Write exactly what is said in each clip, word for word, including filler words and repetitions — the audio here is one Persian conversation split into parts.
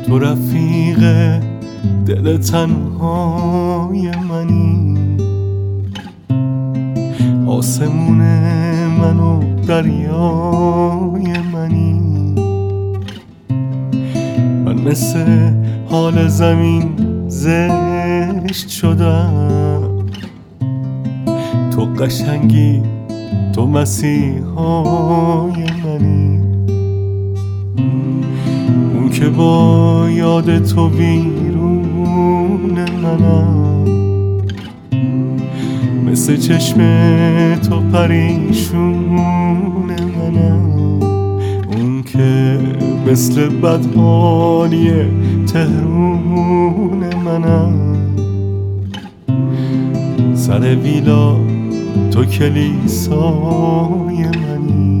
تو رفیق دل تنهای منی، آسمون من و دریای منی. من مثل حال زمین زشت شدم، تو قشنگی، تو مسیحای منی. اون که با یاد تو ویرون منم، مثل چشم تو پریشون منم. اون که مثل بدحالی تهرون منم، سر ویلا تو کلیسای منی.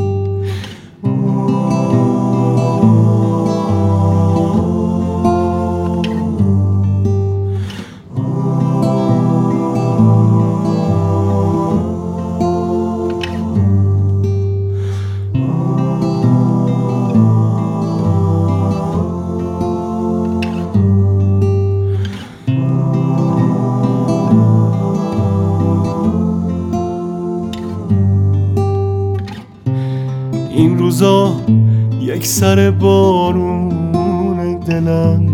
این روزا یک سر بارون دلم،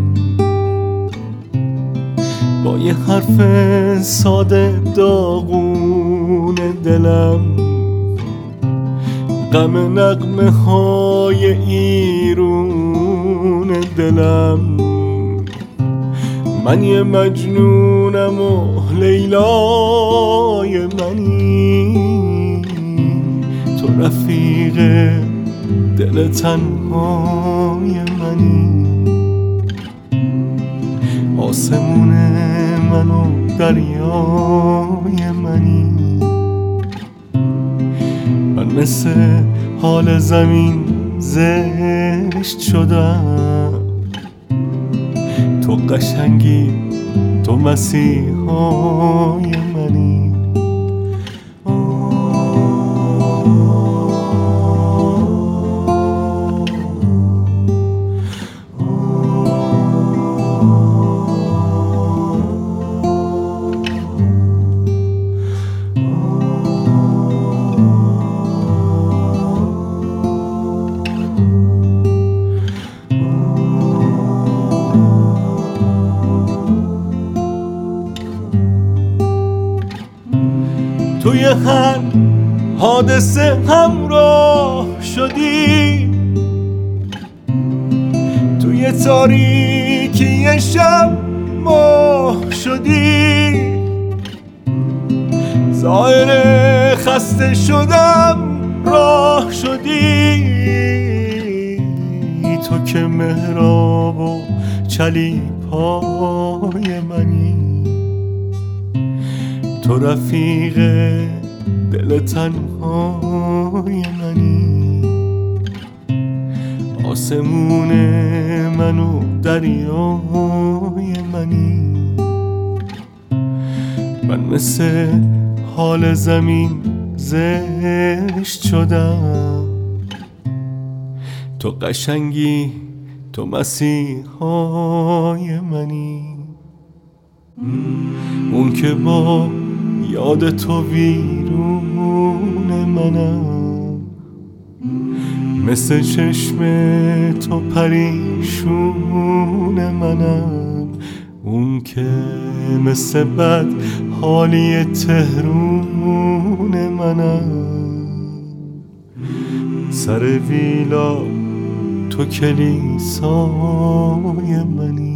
با یه حرف ساده داغون دلم، غم نغمه های ایرون دلم. من یه مجنونم و لیلای منی، تو رفیق دل تنهای منی، آسمون من و دریای منی. من مثل حال زمین زشت شدم، تو قشنگی، تو مسیحای منی. توی هر حادثه همراه شدی، توی تاریکی شب ماه شدی. ظاهر خسته شدم راه شدی، تو که محراب و چلیپای منی. تو رفیق دل تنهای منی، آسمون من و دریای منی. من مثل حال زمین زشت شدم، تو قشنگی، تو مسیحای منی. اون که با یاد تو ویرون منم، مثل چشم تو پریشون منم. اون که مثل بد حالی تهرون منم، سر ویلا تو کلیسای منی.